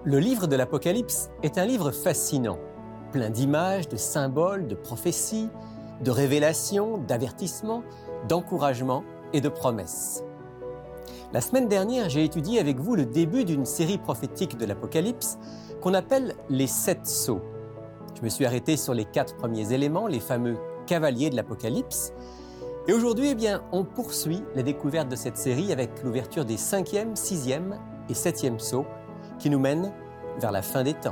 Le livre de l'Apocalypse est un livre fascinant, plein d'images, de symboles, de prophéties, de révélations, d'avertissements, d'encouragements et de promesses. La semaine dernière, j'ai étudié avec vous le début d'une série prophétique de l'Apocalypse qu'on appelle les 7 sceaux. Je me suis arrêté sur les 4 premiers éléments, les fameux cavaliers de l'Apocalypse. Et aujourd'hui, on poursuit la découverte de cette série avec l'ouverture des 5e, 6e et 7e sceaux qui nous mènent vers la fin des temps.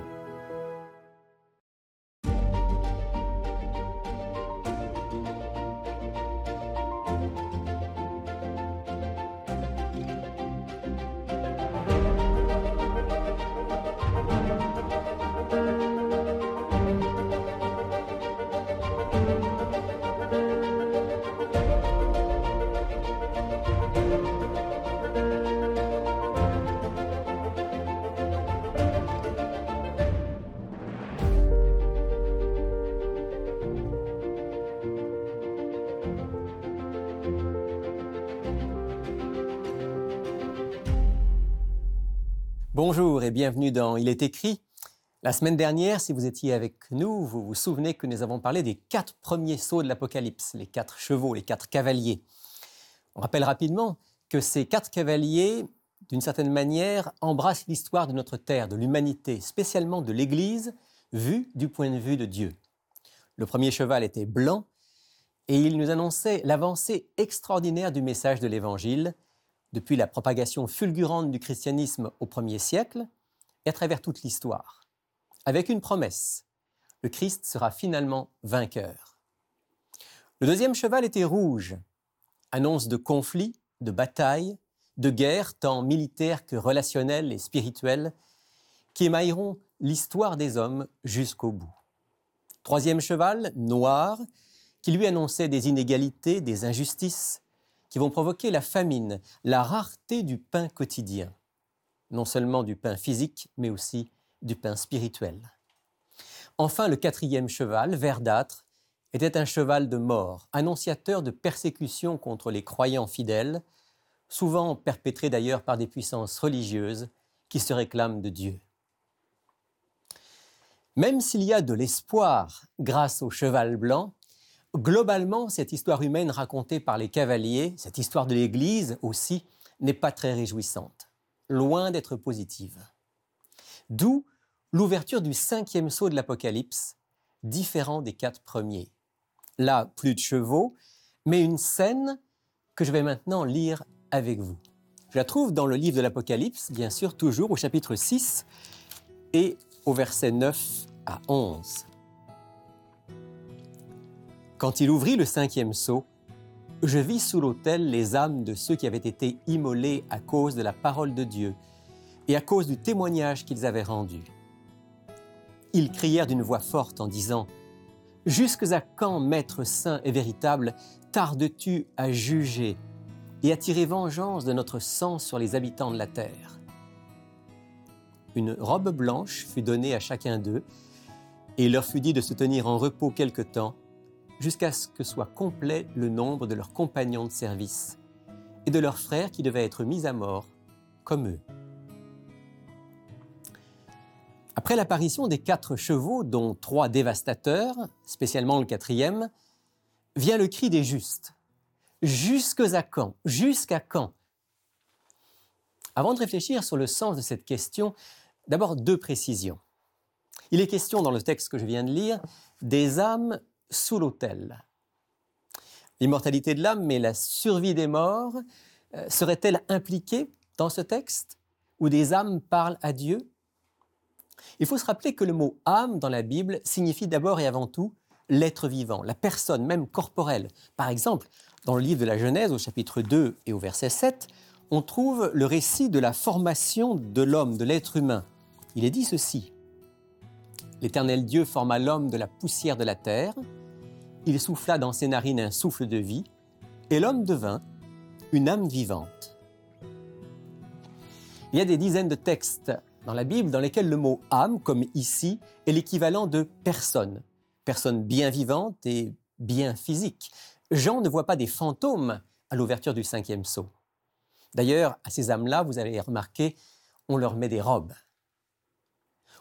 Bonjour et bienvenue dans Il est écrit. La semaine dernière, si vous étiez avec nous, vous vous souvenez que nous avons parlé des 4 premiers sceaux de l'Apocalypse, les 4 chevaux, les 4 cavaliers. On rappelle rapidement que ces 4 cavaliers, d'une certaine manière, embrassent l'histoire de notre terre, de l'humanité, spécialement de l'Église, vue du point de vue de Dieu. Le premier cheval était blanc et il nous annonçait l'avancée extraordinaire du message de l'Évangile, depuis la propagation fulgurante du christianisme au 1er siècle et à travers toute l'histoire, avec une promesse, le Christ sera finalement vainqueur. Le deuxième cheval était rouge, annonce de conflits, de batailles, de guerres, tant militaires que relationnelles et spirituelles, qui émailleront l'histoire des hommes jusqu'au bout. Troisième cheval, noir, qui lui annonçait des inégalités, des injustices, qui vont provoquer la famine, la rareté du pain quotidien. Non seulement du pain physique, mais aussi du pain spirituel. Enfin, le 4e cheval, verdâtre, était un cheval de mort, annonciateur de persécutions contre les croyants fidèles, souvent perpétrées d'ailleurs par des puissances religieuses qui se réclament de Dieu. Même s'il y a de l'espoir grâce au cheval blanc, globalement, cette histoire humaine racontée par les cavaliers, cette histoire de l'Église aussi, n'est pas très réjouissante, loin d'être positive. D'où l'ouverture du 5e sceau de l'Apocalypse, différent des 4 premiers. Là, plus de chevaux, mais une scène que je vais maintenant lire avec vous. Je la trouve dans le livre de l'Apocalypse, bien sûr, toujours au chapitre 6 et au verset 9 à 11. Quand il ouvrit le 5e sceau, je vis sous l'autel les âmes de ceux qui avaient été immolés à cause de la parole de Dieu et à cause du témoignage qu'ils avaient rendu. Ils crièrent d'une voix forte en disant « Jusques à quand, Maître saint et véritable, tardes-tu à juger et à tirer vengeance de notre sang sur les habitants de la terre ?» Une robe blanche fut donnée à chacun d'eux et il leur fut dit de se tenir en repos quelque temps jusqu'à ce que soit complet le nombre de leurs compagnons de service et de leurs frères qui devaient être mis à mort comme eux. Après l'apparition des 4 chevaux, dont 3 dévastateurs, spécialement le 4e, vient le cri des justes. Jusques à quand ? Jusqu'à quand ? Avant de réfléchir sur le sens de cette question, d'abord 2 précisions. Il est question dans le texte que je viens de lire des âmes sous l'autel. L'immortalité de l'âme, mais la survie des morts, serait-elle impliquée dans ce texte où des âmes parlent à Dieu ? Il faut se rappeler que le mot âme dans la Bible signifie d'abord et avant tout l'être vivant, la personne même corporelle. Par exemple, dans le livre de la Genèse au chapitre 2 et au verset 7, on trouve le récit de la formation de l'homme, de l'être humain. Il est dit ceci. L'Éternel Dieu forma l'homme de la poussière de la terre, il souffla dans ses narines un souffle de vie, et l'homme devint une âme vivante. Il y a des dizaines de textes dans la Bible dans lesquels le mot « âme », comme ici, est l'équivalent de « personne », personne bien vivante et bien physique. Jean ne voit pas des fantômes à l'ouverture du 5e sceau. D'ailleurs, à ces âmes-là, vous avez remarqué, on leur met des robes.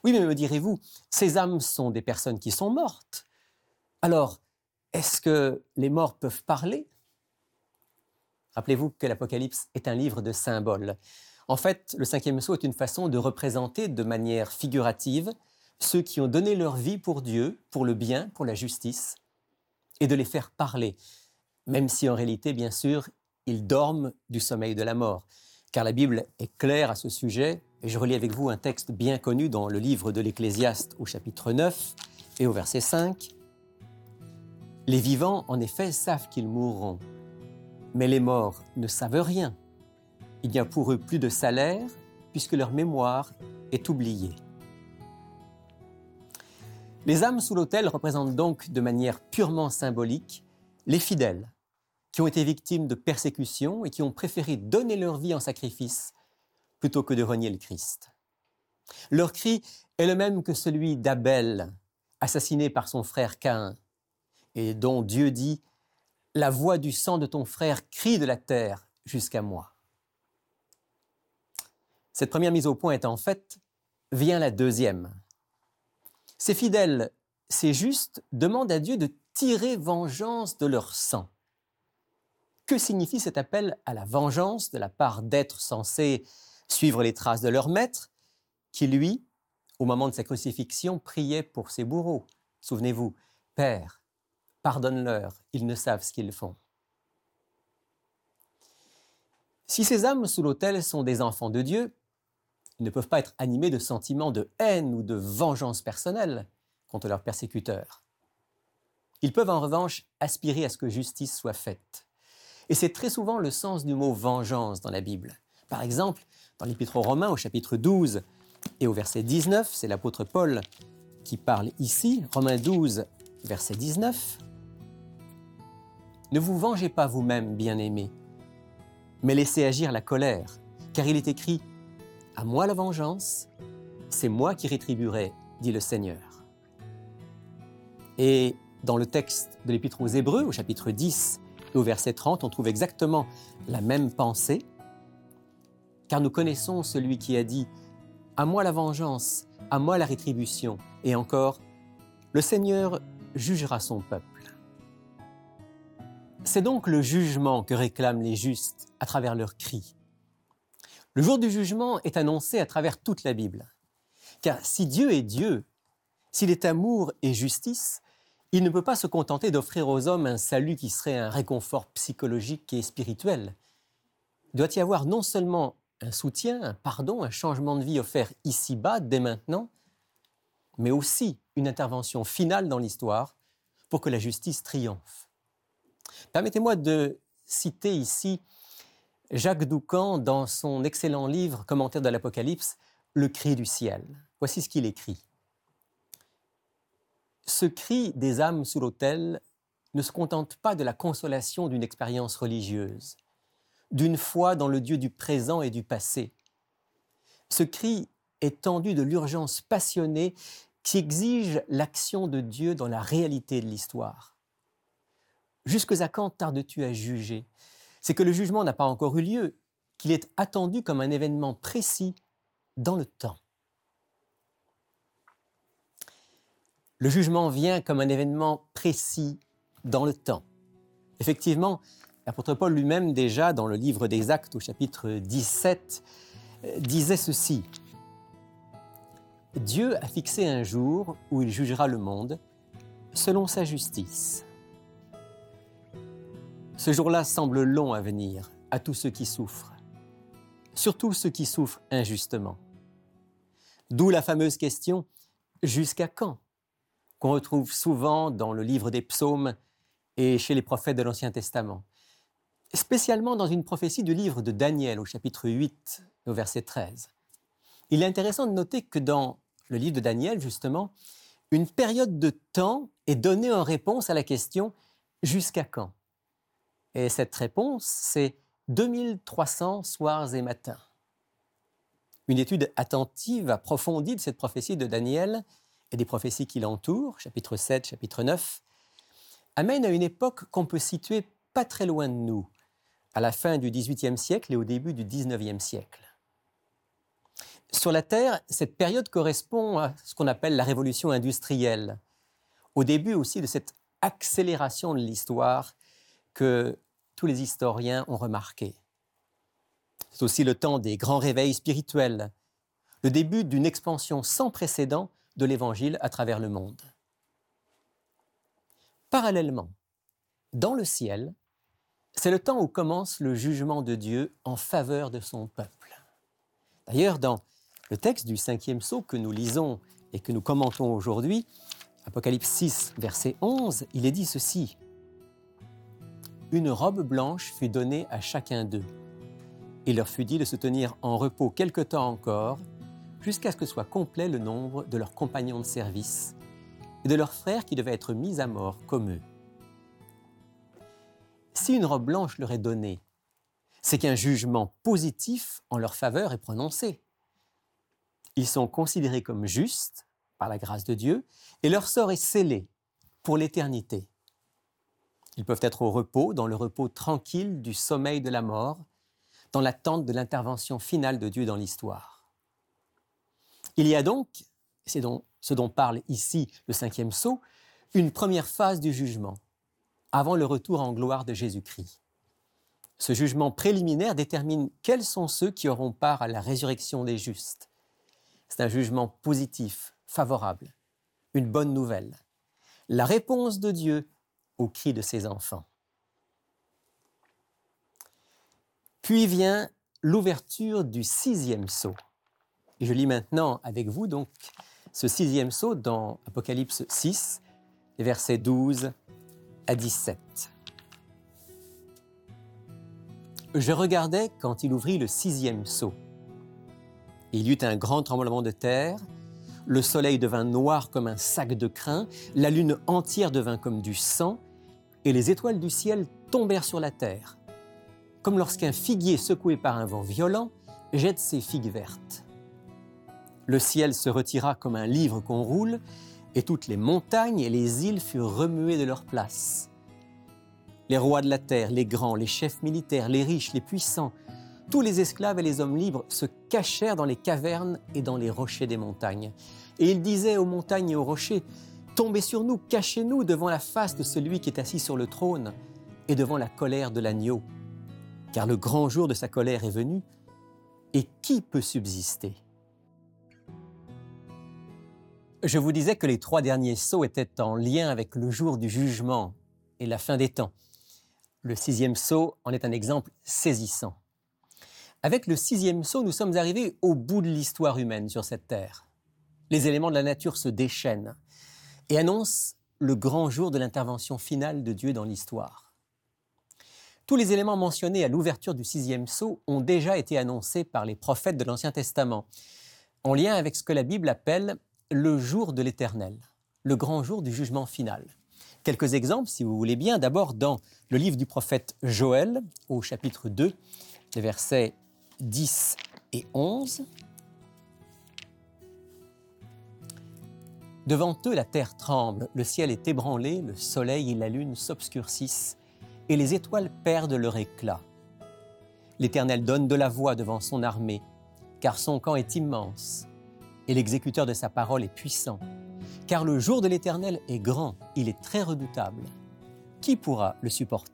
Oui, mais me direz-vous, ces âmes sont des personnes qui sont mortes. Alors, est-ce que les morts peuvent parler? Rappelez-vous que l'Apocalypse est un livre de symboles. En fait, le cinquième sceau est une façon de représenter de manière figurative ceux qui ont donné leur vie pour Dieu, pour le bien, pour la justice, et de les faire parler, même si en réalité, bien sûr, ils dorment du sommeil de la mort. Car la Bible est claire à ce sujet, et je relis avec vous un texte bien connu dans le livre de l'Ecclésiaste au chapitre 9 et au verset 5. « Les vivants, en effet, savent qu'ils mourront, mais les morts ne savent rien. Il n'y a pour eux plus de salaire, puisque leur mémoire est oubliée. » Les âmes sous l'autel représentent donc de manière purement symbolique les fidèles qui ont été victimes de persécutions et qui ont préféré donner leur vie en sacrifice plutôt que de renier le Christ. Leur cri est le même que celui d'Abel, assassiné par son frère Caïn, et dont Dieu dit « La voix du sang de ton frère crie de la terre jusqu'à moi. » Cette première mise au point étant faite, vient la deuxième. Ces fidèles, ces justes, demandent à Dieu de tirer vengeance de leur sang. Que signifie cet appel à la vengeance de la part d'êtres censés suivre les traces de leur maître, qui lui, au moment de sa crucifixion, priait pour ses bourreaux? Souvenez-vous, « Père, pardonne-leur, ils ne savent ce qu'ils font. » Si ces âmes sous l'autel sont des enfants de Dieu, ils ne peuvent pas être animés de sentiments de haine ou de vengeance personnelle contre leurs persécuteurs. Ils peuvent en revanche aspirer à ce que justice soit faite. Et c'est très souvent le sens du mot « vengeance » dans la Bible. Par exemple, dans l'Épître aux Romains, au chapitre 12 et au verset 19, c'est l'apôtre Paul qui parle ici, Romains 12, verset 19. « Ne vous vengez pas vous-même, bien-aimés, mais laissez agir la colère, car il est écrit « À moi la vengeance, c'est moi qui rétribuerai, dit le Seigneur. » Et dans le texte de l'Épître aux Hébreux, au chapitre 10 et au verset 30, on trouve exactement la même pensée, car nous connaissons celui qui a dit « À moi la vengeance, à moi la rétribution. » Et encore « Le Seigneur jugera son peuple. » C'est donc le jugement que réclament les justes à travers leurs cris. Le jour du jugement est annoncé à travers toute la Bible. Car si Dieu est Dieu, s'il est amour et justice, il ne peut pas se contenter d'offrir aux hommes un salut qui serait un réconfort psychologique et spirituel. Il doit y avoir non seulement un soutien, un pardon, un changement de vie offert ici-bas, dès maintenant, mais aussi une intervention finale dans l'histoire pour que la justice triomphe. Permettez-moi de citer ici Jacques Doucan dans son excellent livre « Commentaire de l'Apocalypse », Le cri du ciel. Voici ce qu'il écrit. « Ce cri des âmes sous l'autel ne se contente pas de la consolation d'une expérience religieuse, d'une foi dans le Dieu du présent et du passé. Ce cri est tendu de l'urgence passionnée qui exige l'action de Dieu dans la réalité de l'histoire. Jusque à quand tardes-tu à juger? C'est que le jugement n'a pas encore eu lieu, qu'il est attendu comme un événement précis dans le temps. Le jugement vient comme un événement précis dans le temps. Effectivement, l'apôtre Paul lui-même déjà, dans le livre des Actes au chapitre 17, disait ceci. « Dieu a fixé un jour où il jugera le monde selon sa justice. Ce jour-là semble long à venir à tous ceux qui souffrent, surtout ceux qui souffrent injustement. D'où la fameuse question « Jusqu'à quand ?» qu'on retrouve souvent dans le livre des psaumes et chez les prophètes de l'Ancien Testament, spécialement dans une prophétie du livre de Daniel au chapitre 8, au verset 13. Il est intéressant de noter que dans le livre de Daniel, justement, une période de temps est donnée en réponse à la question « Jusqu'à quand ?» Et cette réponse, c'est 2300 soirs et matins. Une étude attentive, approfondie de cette prophétie de Daniel et des prophéties qui l'entourent, chapitre 7, chapitre 9, amène à une époque qu'on peut situer pas très loin de nous, à la fin du XVIIIe siècle et au début du XIXe siècle. Sur la Terre, cette période correspond à ce qu'on appelle la révolution industrielle, au début aussi de cette accélération de l'histoire que tous les historiens ont remarqué. C'est aussi le temps des grands réveils spirituels, le début d'une expansion sans précédent de l'Évangile à travers le monde. Parallèlement, dans le ciel, c'est le temps où commence le jugement de Dieu en faveur de son peuple. D'ailleurs, dans le texte du 5e sceau que nous lisons et que nous commentons aujourd'hui, Apocalypse 6, verset 11, il est dit ceci. « Une robe blanche fut donnée à chacun d'eux. Il leur fut dit de se tenir en repos quelque temps encore, jusqu'à ce que soit complet le nombre de leurs compagnons de service et de leurs frères qui devaient être mis à mort comme eux. » Si une robe blanche leur est donnée, c'est qu'un jugement positif en leur faveur est prononcé. Ils sont considérés comme justes par la grâce de Dieu et leur sort est scellé pour l'éternité. Ils peuvent être au repos, dans le repos tranquille du sommeil de la mort, dans l'attente de l'intervention finale de Dieu dans l'histoire. Il y a donc, c'est ce dont parle ici le 5e sceau, une première phase du jugement, avant le retour en gloire de Jésus-Christ. Ce jugement préliminaire détermine quels sont ceux qui auront part à la résurrection des justes. C'est un jugement positif, favorable, une bonne nouvelle. La réponse de Dieu au cri de ses enfants. Puis vient l'ouverture du 6e sceau. Et je lis maintenant avec vous donc ce 6e sceau dans Apocalypse 6, les versets 12 à 17. Je regardais quand il ouvrit le 6e sceau. Il y eut un grand tremblement de terre, le soleil devint noir comme un sac de crin, la lune entière devint comme du sang, et les étoiles du ciel tombèrent sur la terre, comme lorsqu'un figuier secoué par un vent violent jette ses figues vertes. Le ciel se retira comme un livre qu'on roule, et toutes les montagnes et les îles furent remuées de leur place. Les rois de la terre, les grands, les chefs militaires, les riches, les puissants, tous les esclaves et les hommes libres se cachèrent dans les cavernes et dans les rochers des montagnes. Et ils disaient aux montagnes et aux rochers, « Tombez sur nous, cachez-nous devant la face de celui qui est assis sur le trône et devant la colère de l'agneau. Car le grand jour de sa colère est venu, et qui peut subsister ?» Je vous disais que les 3 derniers sceaux étaient en lien avec le jour du jugement et la fin des temps. Le 6e sceau en est un exemple saisissant. Avec le 6e sceau, nous sommes arrivés au bout de l'histoire humaine sur cette terre. Les éléments de la nature se déchaînent et annoncent le grand jour de l'intervention finale de Dieu dans l'histoire. Tous les éléments mentionnés à l'ouverture du 6e sceau ont déjà été annoncés par les prophètes de l'Ancien Testament, en lien avec ce que la Bible appelle le jour de l'Éternel, le grand jour du jugement final. Quelques exemples, si vous voulez bien. D'abord, dans le livre du prophète Joël, au chapitre 2, les versets 10 et 11. « Devant eux, la terre tremble, le ciel est ébranlé, le soleil et la lune s'obscurcissent, et les étoiles perdent leur éclat. L'Éternel donne de la voix devant son armée, car son camp est immense, et l'exécuteur de sa parole est puissant. Car le jour de l'Éternel est grand, il est très redoutable. Qui pourra le supporter ?»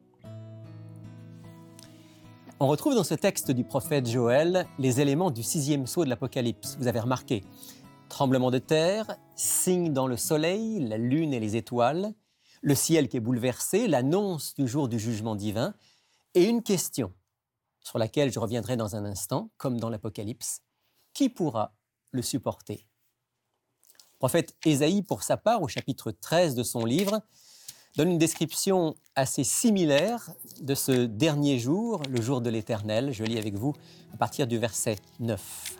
On retrouve dans ce texte du prophète Joël les éléments du 6e sceau de l'Apocalypse. Vous avez remarqué, tremblement de terre, signe dans le soleil, la lune et les étoiles, le ciel qui est bouleversé, l'annonce du jour du jugement divin, et une question sur laquelle je reviendrai dans un instant, comme dans l'Apocalypse. Qui pourra le supporter ? Le prophète Ésaïe, pour sa part, au chapitre 13 de son livre, donne une description assez similaire de ce dernier jour, le jour de l'Éternel. Je lis avec vous à partir du verset 9.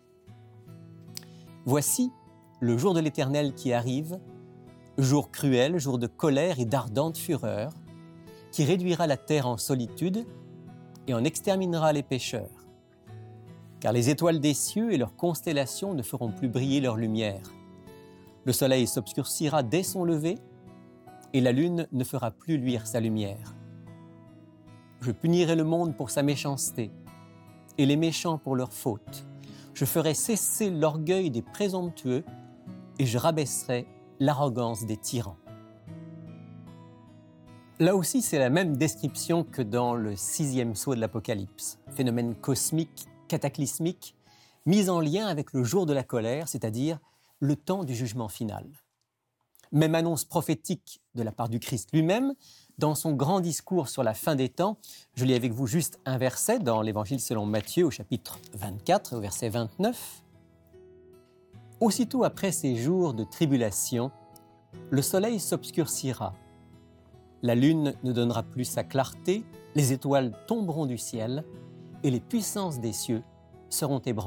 « Voici le jour de l'Éternel qui arrive, jour cruel, jour de colère et d'ardente fureur, qui réduira la terre en solitude et en exterminera les pécheurs. Car les étoiles des cieux et leurs constellations ne feront plus briller leur lumière. Le soleil s'obscurcira dès son lever, et la lune ne fera plus luire sa lumière. Je punirai le monde pour sa méchanceté, et les méchants pour leurs fautes. Je ferai cesser l'orgueil des présomptueux et je rabaisserai l'arrogance des tyrans. Là aussi, c'est la même description que dans le 6e sceau de l'Apocalypse. Phénomène cosmique, cataclysmique, mis en lien avec le jour de la colère, c'est-à-dire le temps du jugement final. Même annonce prophétique de la part du Christ lui-même, dans son grand discours sur la fin des temps. Je lis avec vous juste un verset dans l'Évangile selon Matthieu au chapitre 24, au verset 29. « Aussitôt après ces jours de tribulation, le soleil s'obscurcira, la lune ne donnera plus sa clarté, les étoiles tomberont du ciel et les puissances des cieux seront ébranlées. »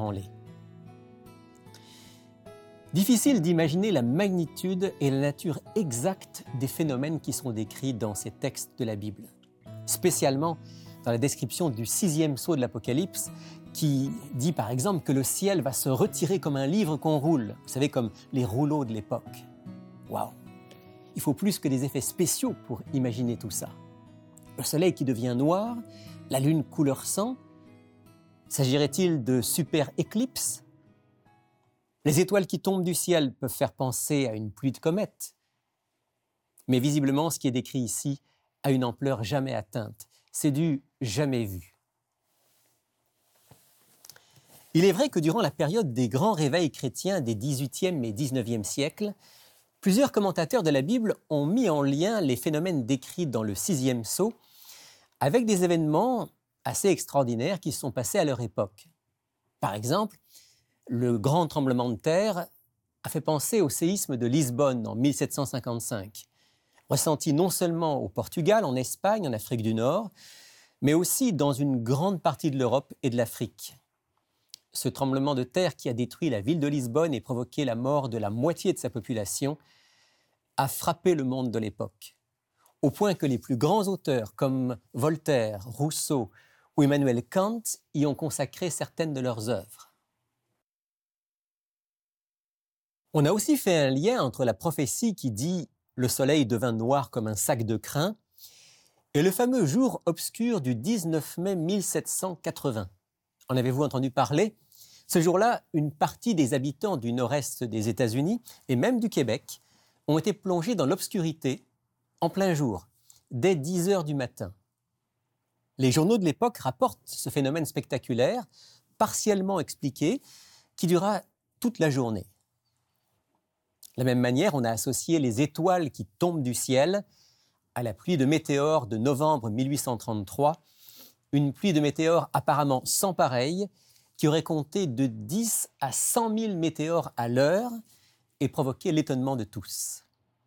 Difficile d'imaginer la magnitude et la nature exacte des phénomènes qui sont décrits dans ces textes de la Bible, spécialement dans la description du 6e sceau de l'Apocalypse qui dit par exemple que le ciel va se retirer comme un livre qu'on roule, vous savez, comme les rouleaux de l'époque. Waouh! Il faut plus que des effets spéciaux pour imaginer tout ça. Le soleil qui devient noir, la lune couleur sang, s'agirait-il de super éclipses? Les étoiles qui tombent du ciel peuvent faire penser à une pluie de comètes. Mais visiblement, ce qui est décrit ici a une ampleur jamais atteinte. C'est du jamais vu. Il est vrai que durant la période des grands réveils chrétiens des 18e et 19e siècles, plusieurs commentateurs de la Bible ont mis en lien les phénomènes décrits dans le 6e sceau avec des événements assez extraordinaires qui se sont passés à leur époque. Par exemple, le grand tremblement de terre a fait penser au séisme de Lisbonne en 1755, ressenti non seulement au Portugal, en Espagne, en Afrique du Nord, mais aussi dans une grande partie de l'Europe et de l'Afrique. Ce tremblement de terre qui a détruit la ville de Lisbonne et provoqué la mort de la moitié de sa population a frappé le monde de l'époque, au point que les plus grands auteurs comme Voltaire, Rousseau ou Emmanuel Kant y ont consacré certaines de leurs œuvres. On a aussi fait un lien entre la prophétie qui dit « le soleil devint noir comme un sac de crin » et le fameux jour obscur du 19 mai 1780. En avez-vous entendu parler? Ce jour-là, une partie des habitants du nord-est des États-Unis et même du Québec ont été plongés dans l'obscurité en plein jour, dès 10 heures du matin. Les journaux de l'époque rapportent ce phénomène spectaculaire, partiellement expliqué, qui dura toute la journée. De la même manière, on a associé les étoiles qui tombent du ciel à la pluie de météores de novembre 1833, une pluie de météores apparemment sans pareil, qui aurait compté de 10 à 100 000 météores à l'heure et provoqué l'étonnement de tous.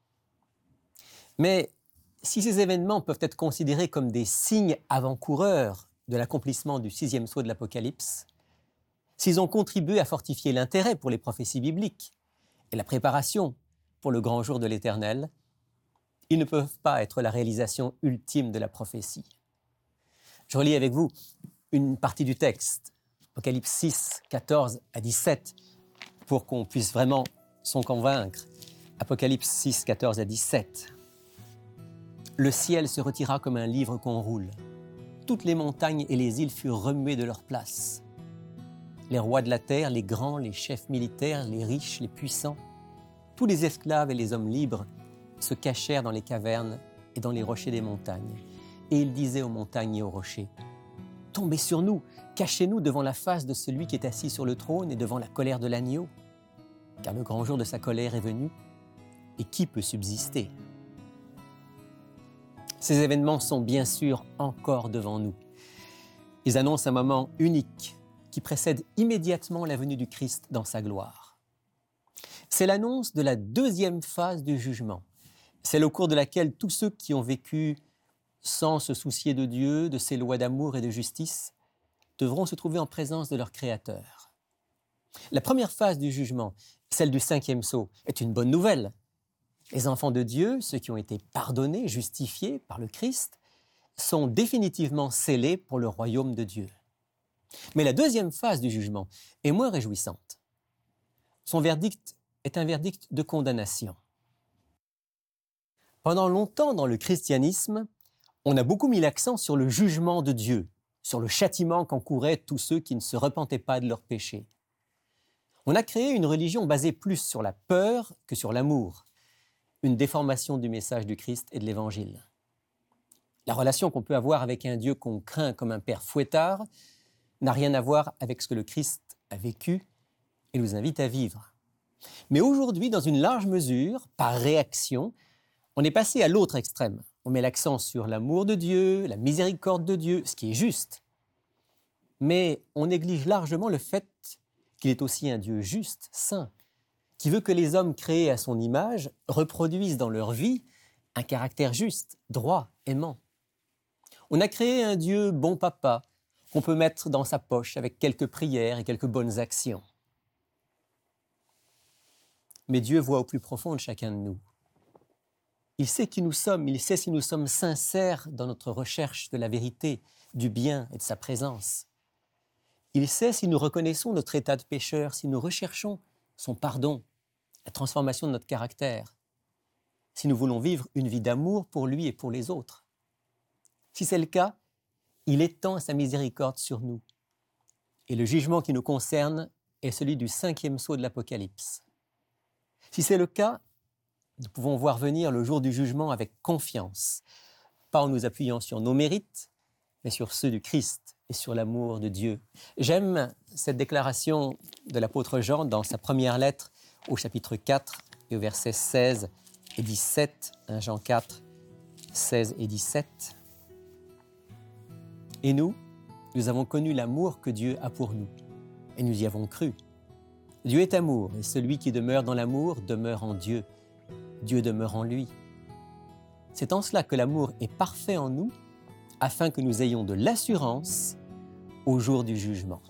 Mais si ces événements peuvent être considérés comme des signes avant-coureurs de l'accomplissement du 6e sceau de l'Apocalypse, s'ils ont contribué à fortifier l'intérêt pour les prophéties bibliques et la préparation pour le grand jour de l'Éternel, ils ne peuvent pas être la réalisation ultime de la prophétie. Je relis avec vous une partie du texte, Apocalypse 6, 14 à 17, pour qu'on puisse vraiment s'en convaincre. Apocalypse 6, 14 à 17. « Le ciel se retira comme un livre qu'on roule. Toutes les montagnes et les îles furent remuées de leur place. Les rois de la terre, les grands, les chefs militaires, les riches, les puissants, tous les esclaves et les hommes libres se cachèrent dans les cavernes et dans les rochers des montagnes. Et ils disaient aux montagnes et aux rochers, « Tombez sur nous, cachez-nous devant la face de celui qui est assis sur le trône et devant la colère de l'agneau, car le grand jour de sa colère est venu, et qui peut subsister ?» Ces événements sont bien sûr encore devant nous. Ils annoncent un moment unique qui précède immédiatement la venue du Christ dans sa gloire. C'est l'annonce de la deuxième phase du jugement, celle au cours de laquelle tous ceux qui ont vécu sans se soucier de Dieu, de ses lois d'amour et de justice, devront se trouver en présence de leur Créateur. La première phase du jugement, celle du 5e sceau, est une bonne nouvelle. Les enfants de Dieu, ceux qui ont été pardonnés, justifiés par le Christ, sont définitivement scellés pour le royaume de Dieu. Mais la deuxième phase du jugement est moins réjouissante. Son verdict est un verdict de condamnation. Pendant longtemps dans le christianisme, on a beaucoup mis l'accent sur le jugement de Dieu, sur le châtiment qu'encouraient tous ceux qui ne se repentaient pas de leurs péchés. On a créé une religion basée plus sur la peur que sur l'amour, une déformation du message du Christ et de l'Évangile. La relation qu'on peut avoir avec un Dieu qu'on craint comme un père fouettard n'a rien à voir avec ce que le Christ a vécu et nous invite à vivre. Mais aujourd'hui, dans une large mesure, par réaction, on est passé à l'autre extrême. On met l'accent sur l'amour de Dieu, la miséricorde de Dieu, ce qui est juste. Mais on néglige largement le fait qu'il est aussi un Dieu juste, saint, qui veut que les hommes créés à son image reproduisent dans leur vie un caractère juste, droit, aimant. On a créé un Dieu bon papa qu'on peut mettre dans sa poche avec quelques prières et quelques bonnes actions. Mais Dieu voit au plus profond de chacun de nous. Il sait qui nous sommes, il sait si nous sommes sincères dans notre recherche de la vérité, du bien et de sa présence. Il sait si nous reconnaissons notre état de pécheur, si nous recherchons son pardon, la transformation de notre caractère, si nous voulons vivre une vie d'amour pour lui et pour les autres. Si c'est le cas, il étend sa miséricorde sur nous. Et le jugement qui nous concerne est celui du 5e sceau de l'Apocalypse. Si c'est le cas, nous pouvons voir venir le jour du jugement avec confiance, pas en nous appuyant sur nos mérites, mais sur ceux du Christ et sur l'amour de Dieu. J'aime cette déclaration de l'apôtre Jean dans sa première lettre au chapitre 4 et au verset 16 et 17, 1 Jean 4, 16 et 17. Et nous avons connu l'amour que Dieu a pour nous, et nous y avons cru. Dieu est amour, et celui qui demeure dans l'amour demeure en Dieu. Dieu demeure en lui. C'est en cela que l'amour est parfait en nous, afin que nous ayons de l'assurance au jour du jugement.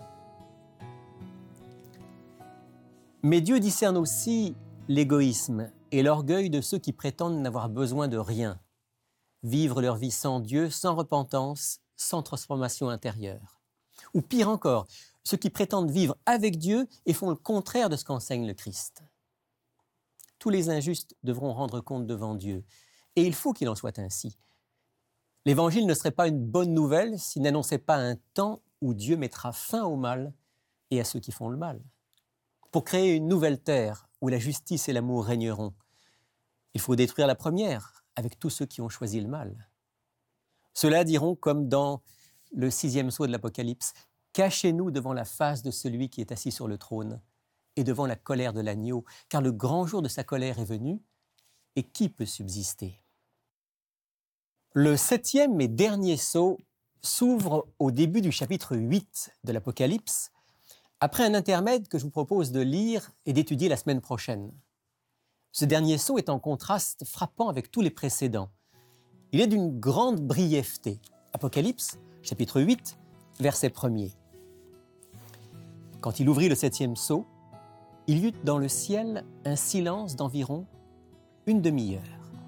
Mais Dieu discerne aussi l'égoïsme et l'orgueil de ceux qui prétendent n'avoir besoin de rien, vivre leur vie sans Dieu, sans repentance, sans transformation intérieure. Ou pire encore, ceux qui prétendent vivre avec Dieu et font le contraire de ce qu'enseigne le Christ. Tous les injustes devront rendre compte devant Dieu, et il faut qu'il en soit ainsi. L'Évangile ne serait pas une bonne nouvelle s'il n'annonçait pas un temps où Dieu mettra fin au mal et à ceux qui font le mal. Pour créer une nouvelle terre où la justice et l'amour régneront, il faut détruire la première avec tous ceux qui ont choisi le mal. Ceux-là diront, comme dans le 6e sceau de l'Apocalypse, « Cachez-nous devant la face de celui qui est assis sur le trône et devant la colère de l'agneau, car le grand jour de sa colère est venu, et qui peut subsister ?» Le 7e et dernier sceau s'ouvre au début du chapitre 8 de l'Apocalypse, après un intermède que je vous propose de lire et d'étudier la semaine prochaine. Ce dernier sceau est en contraste frappant avec tous les précédents. Il est d'une grande brièveté. Apocalypse, chapitre 8, verset 1er. Quand il ouvrit le 7e sceau, il y eut dans le ciel un silence d'environ une demi-heure.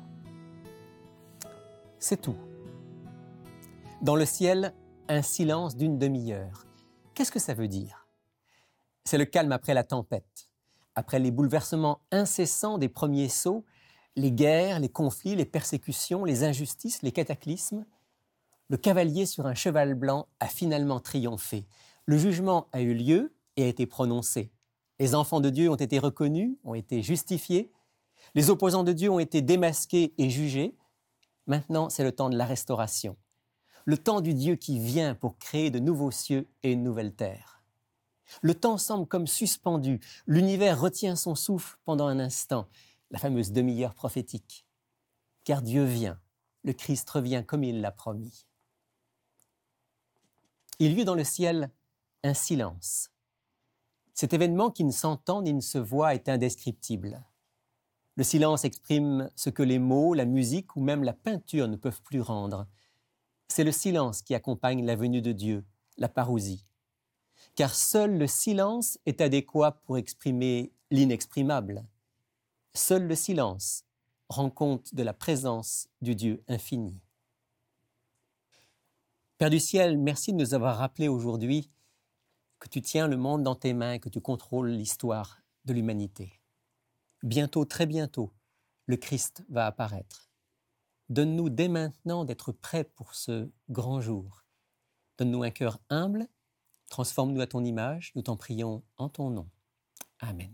C'est tout. Dans le ciel, un silence d'une demi-heure. Qu'est-ce que ça veut dire? C'est le calme après la tempête, après les bouleversements incessants des premiers sceaux, les guerres, les conflits, les persécutions, les injustices, les cataclysmes. Le cavalier sur un cheval blanc a finalement triomphé. Le jugement a eu lieu et a été prononcé. Les enfants de Dieu ont été reconnus, ont été justifiés. Les opposants de Dieu ont été démasqués et jugés. Maintenant, c'est le temps de la restauration. Le temps du Dieu qui vient pour créer de nouveaux cieux et une nouvelle terre. Le temps semble comme suspendu. L'univers retient son souffle pendant un instant, la fameuse demi-heure prophétique. Car Dieu vient, le Christ revient comme il l'a promis. Il y eut dans le ciel un silence. Cet événement qui ne s'entend ni ne se voit est indescriptible. Le silence exprime ce que les mots, la musique ou même la peinture ne peuvent plus rendre. C'est le silence qui accompagne la venue de Dieu, la parousie. Car seul le silence est adéquat pour exprimer l'inexprimable. Seul le silence rend compte de la présence du Dieu infini. Père du ciel, merci de nous avoir rappelé aujourd'hui que tu tiens le monde dans tes mains et que tu contrôles l'histoire de l'humanité. Bientôt, très bientôt, le Christ va apparaître. Donne-nous dès maintenant d'être prêts pour ce grand jour. Donne-nous un cœur humble, transforme-nous à ton image, nous t'en prions en ton nom. Amen.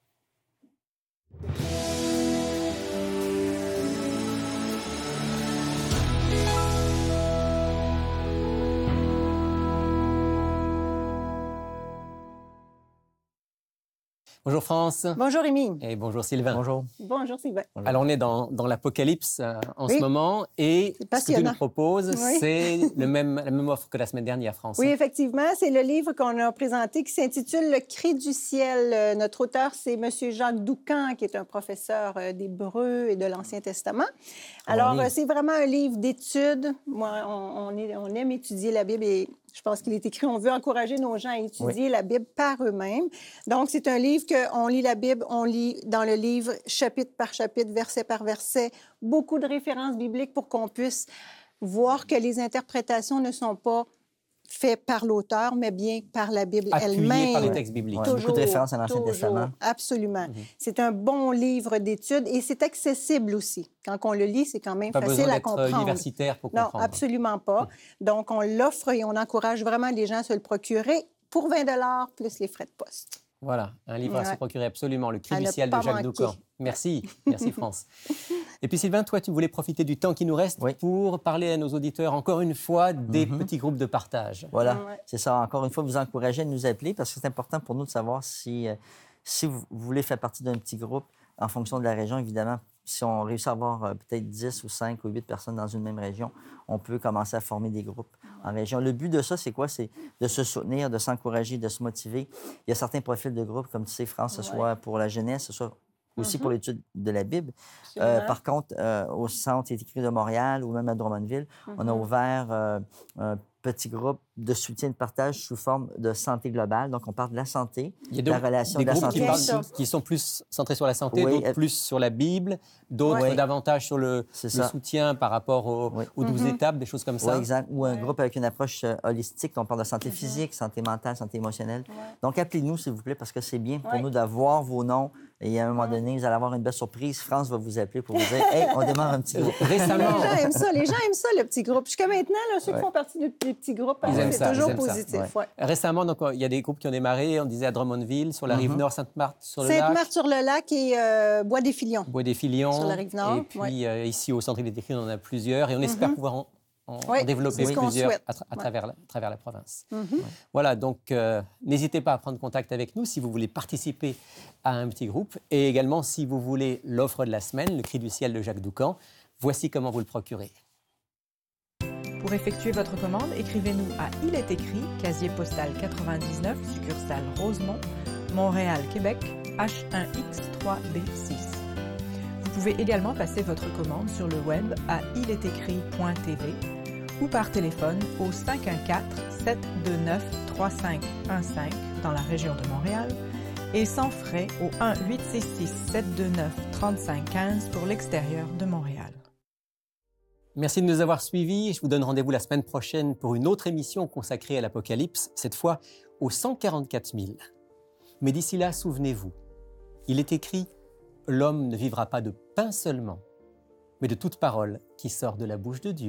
Bonjour France. Bonjour Rémi. Et bonjour Sylvain. Bonjour. Bonjour Sylvain. Alors on est dans l'Apocalypse en ce moment et ce que tu passionnant. nous proposes, Oui. c'est la même offre que la semaine dernière, France. Oui, effectivement, c'est le livre qu'on a présenté qui s'intitule Le cri du ciel. Notre auteur, c'est M. Jacques Doucan, qui est un professeur d'hébreu et de l'Ancien Testament. Alors, c'est vraiment un livre d'études. Moi, on aime étudier la Bible et je pense qu'il est écrit, on veut encourager nos gens à étudier la Bible par eux-mêmes. Donc, c'est un livre qu'on lit la Bible, on lit dans le livre chapitre par chapitre, verset par verset, beaucoup de références bibliques pour qu'on puisse voir que les interprétations ne sont pas faites par l'auteur, mais bien par la Bible elle-même. Appuyé par les textes bibliques. Ouais, beaucoup de références à l'Ancien Testament. Absolument. C'est un bon livre d'études et c'est accessible aussi. Quand on le lit, c'est quand même facile à comprendre. Pas besoin d'être universitaire pour comprendre. Non, absolument pas. Donc, on l'offre et on encourage vraiment les gens à se le procurer pour 20 $ plus les frais de poste. Voilà, un livre à se procurer absolument, Le cri À du ne ciel pas de Jacques manquer. Doucan. Merci, merci France. Et puis Sylvain, toi, tu voulais profiter du temps qui nous reste pour parler à nos auditeurs, encore une fois, des petits groupes de partage. Voilà, c'est ça. Encore une fois, vous encouragez à nous appeler parce que c'est important pour nous de savoir si vous voulez faire partie d'un petit groupe en fonction de la région, évidemment. Si on réussit à avoir peut-être 10 ou 5 ou 8 personnes dans une même région, on peut commencer à former des groupes en région. Le but de ça, c'est quoi? C'est de se soutenir, de s'encourager, de se motiver. Il y a certains profils de groupes, comme tu sais, France, ce soit pour la jeunesse, ce soit aussi pour l'étude de la Bible. Par contre, au Centre écrit de Montréal ou même à Drummondville, on a ouvert un petit groupe de soutien et de partage sous forme de santé globale. Donc, on parle de la santé, de la relation de la santé. Il y a des groupes qui sont plus centrés sur la santé, d'autres plus sur la Bible, d'autres davantage sur le soutien par rapport aux 12 étapes, des choses comme ça. Oui, exact. Ou un groupe avec une approche holistique. On parle de santé physique, santé mentale, santé émotionnelle. Donc, appelez-nous, s'il vous plaît, parce que c'est bien pour nous d'avoir vos noms. Et à un moment donné, vous allez avoir une belle surprise. France va vous appeler pour vous dire « Hey, on démarre un petit groupe. » Récemment. Les gens aiment ça, le petit groupe. Jusqu'à maintenant, là, ceux qui font partie des petits groupes, c'est toujours positif. Récemment, donc, il y a des groupes qui ont démarré, on disait à Drummondville, sur la rive nord, Sainte-Marthe-sur-le-Lac. Sainte-Marthe-sur-le-Lac et Bois-des-Filions. Bois-des-Filions. Sur la rive nord. Et puis ici, au centre des écrits, on en a plusieurs. Et on espère pouvoir en développer plusieurs à travers la province. Voilà, donc n'hésitez pas à prendre contact avec nous si vous voulez participer à un petit groupe. Et également, si vous voulez l'offre de la semaine, Le cri du ciel de Jacques Doucan, voici comment vous le procurer. Pour effectuer votre commande, écrivez-nous à Il est écrit, casier postal 99, succursale Rosemont, Montréal, Québec, H1X3B6. Vous pouvez également passer votre commande sur le web à ilétécrit.tv ou par téléphone au 514-729-3515 dans la région de Montréal et sans frais au 1-866-729-3515 pour l'extérieur de Montréal. Merci de nous avoir suivis. Je vous donne rendez-vous la semaine prochaine pour une autre émission consacrée à l'Apocalypse, cette fois aux 144 000. Mais d'ici là, souvenez-vous, il est écrit « L'homme ne vivra pas de pain seulement, mais de toute parole qui sort de la bouche de Dieu. »